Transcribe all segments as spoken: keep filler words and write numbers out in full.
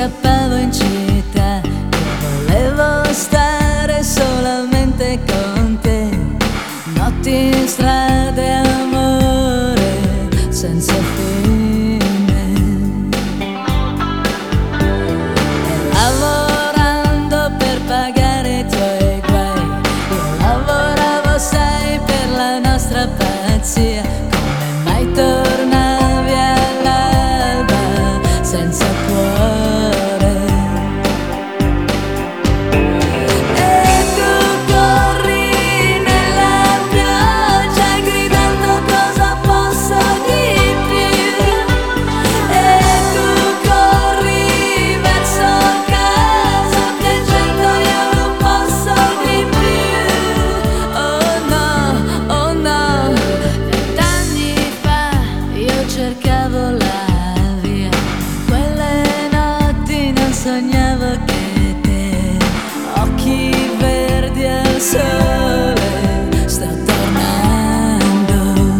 scappavo in città, volevo stare solamente con te. Notti in strada e amore senza fine, e lavorando per pagare i tuoi guai. Io lavoravo, sai, per la nostra pazzia. Come mai tornavi all'alba senza cuore? E tu corri nella pioggia gridando cosa posso di più. E tu corri verso casa piangendo, io non posso di più. Oh no, oh no. Vent'anni fa io cercavo la via, quelle notti non sognavo che te. Occhi verdi al sole, sto tornando.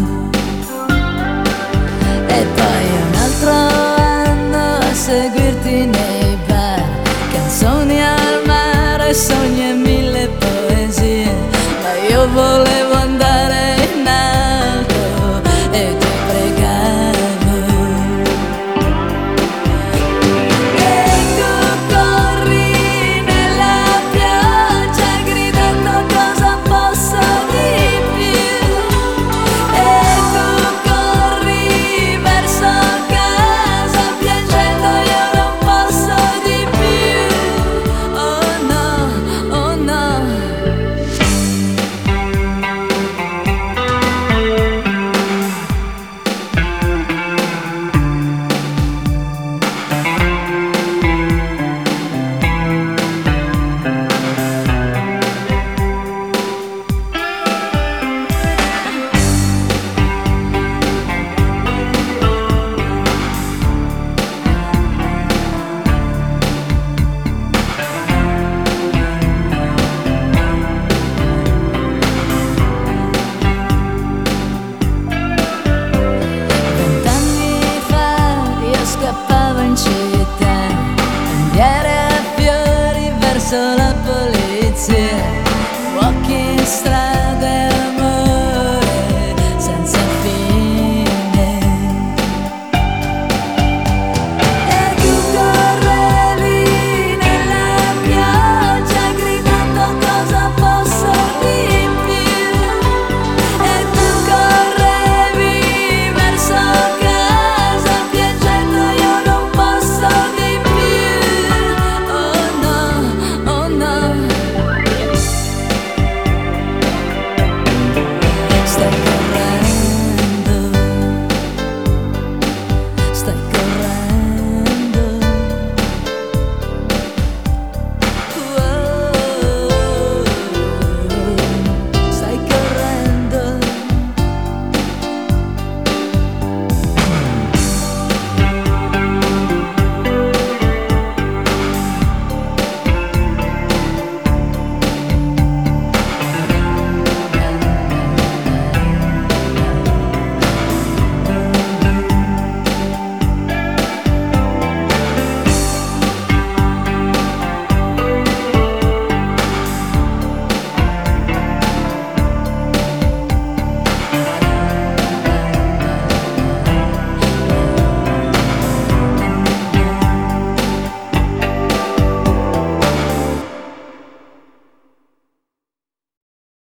E poi un altro anno a seguirti nei bar, canzoni al mare, sogni e mille poesie. Ma io volevo andare in alto e ti pregavo. E tu corri nella pioggia gridando cosa posso di più. E tu corri verso casa piangendo, io non posso di più. Oh no, oh no. Vent'anni fa io scappavo in città, bandiere a fiori verso la polizia. Fuochi in strada